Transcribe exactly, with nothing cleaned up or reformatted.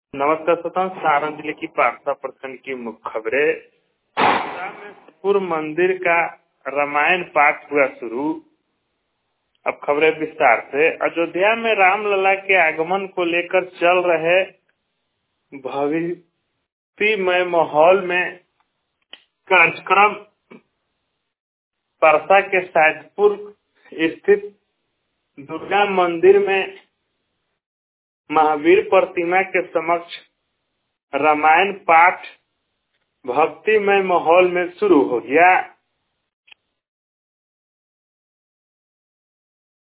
नमस्कार श्रोताओं, सारण जिले की पारसा प्रखंड की मुख्य खबरें। पूर्व मंदिर का रामायण पाठ हुआ शुरू। अब खबरें विस्तार से। अयोध्या में रामलला के आगमन को लेकर चल रहे भक्तिमय माहौल में कार्यक्रम पारसा के साजपुर स्थित दुर्गा मंदिर में महावीर प्रतिमा के समक्ष रामायण पाठ भक्तिमय माहौल में शुरू हो गया।